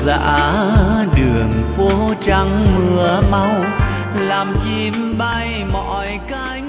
dã đường phố trắng mưa mau làm chim bay mọi cánh